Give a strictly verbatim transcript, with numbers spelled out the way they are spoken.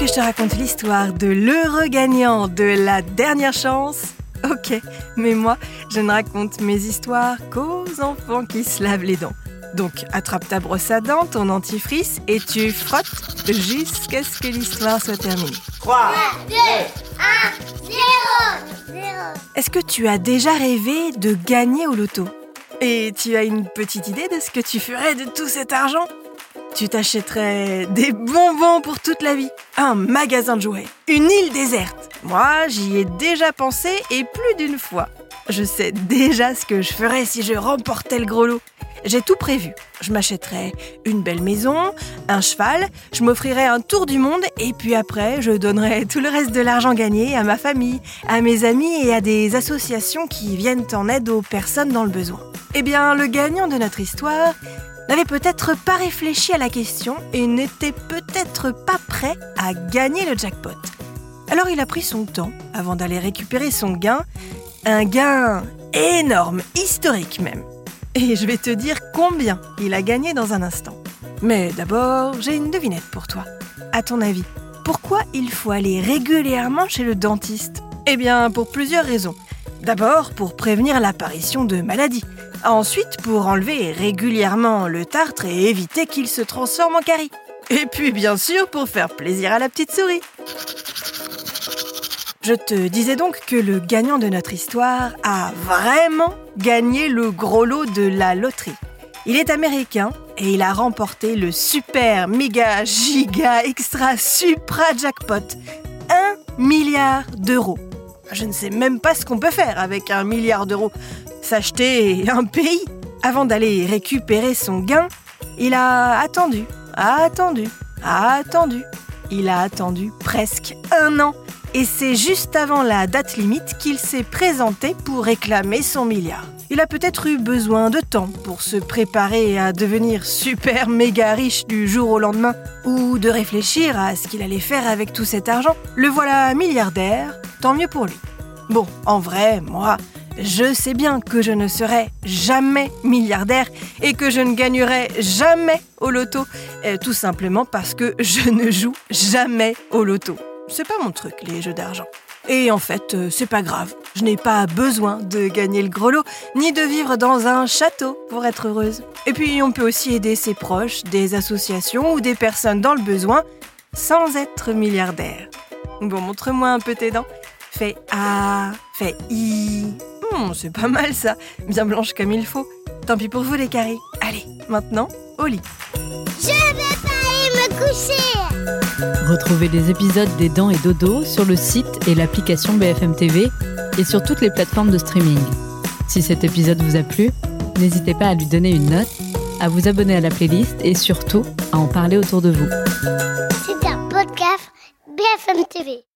que je te raconte l'histoire de l'heureux gagnant de la dernière chance? Ok, mais moi, je ne raconte mes histoires qu'aux enfants qui se lavent les dents. Donc, attrape ta brosse à dents, ton dentifrice, et tu frottes jusqu'à ce que l'histoire soit terminée. trois, deux, un, zéro. Est-ce que tu as déjà rêvé de gagner au loto? Et tu as une petite idée de ce que tu ferais de tout cet argent? Tu t'achèterais des bonbons pour toute la vie, un magasin de jouets, une île déserte. Moi, j'y ai déjà pensé et plus d'une fois. Je sais déjà ce que je ferais si je remportais le gros lot. J'ai tout prévu. Je m'achèterais une belle maison, un cheval, je m'offrirais un tour du monde et puis après, je donnerais tout le reste de l'argent gagné à ma famille, à mes amis et à des associations qui viennent en aide aux personnes dans le besoin. Eh bien, le gagnant de notre histoire n'avait peut-être pas réfléchi à la question et n'était peut-être pas prêt à gagner le jackpot. Alors il a pris son temps avant d'aller récupérer son gain, un gain énorme, historique même. Et je vais te dire combien il a gagné dans un instant. Mais d'abord, j'ai une devinette pour toi. À ton avis, pourquoi il faut aller régulièrement chez le dentiste? Eh bien, pour plusieurs raisons. D'abord, pour prévenir l'apparition de maladies. Ensuite, pour enlever régulièrement le tartre et éviter qu'il se transforme en carie. Et puis, bien sûr, pour faire plaisir à la petite souris. Je te disais donc que le gagnant de notre histoire a vraiment gagné le gros lot de la loterie. Il est américain et il a remporté le super, méga, giga, extra, supra jackpot. Un milliard d'euros. Je ne sais même pas ce qu'on peut faire avec un milliard d'euros. S'acheter un pays. Avant d'aller récupérer son gain, il a attendu, a attendu, a attendu. Il a attendu presque un an. Et c'est juste avant la date limite qu'il s'est présenté pour réclamer son milliard. Il a peut-être eu besoin de temps pour se préparer à devenir super méga riche du jour au lendemain ou de réfléchir à ce qu'il allait faire avec tout cet argent. Le voilà milliardaire, tant mieux pour lui. Bon, en vrai, moi, je sais bien que je ne serai jamais milliardaire et que je ne gagnerai jamais au loto, euh, tout simplement parce que je ne joue jamais au loto. C'est pas mon truc, les jeux d'argent. Et en fait, euh, c'est pas grave. Je n'ai pas besoin de gagner le gros lot, ni de vivre dans un château pour être heureuse. Et puis, on peut aussi aider ses proches, des associations ou des personnes dans le besoin, sans être milliardaire. Bon, montre-moi un peu tes dents. Fais A, fais I. Hmm, c'est pas mal ça, bien blanche comme il faut. Tant pis pour vous les caries. Allez, maintenant, au lit. Je vais pas aller me coucher. Retrouvez les épisodes des Dents et Dodo sur le site et l'application B F M T V et sur toutes les plateformes de streaming. Si cet épisode vous a plu, n'hésitez pas à lui donner une note, à vous abonner à la playlist et surtout à en parler autour de vous. C'est un podcast B F M T V.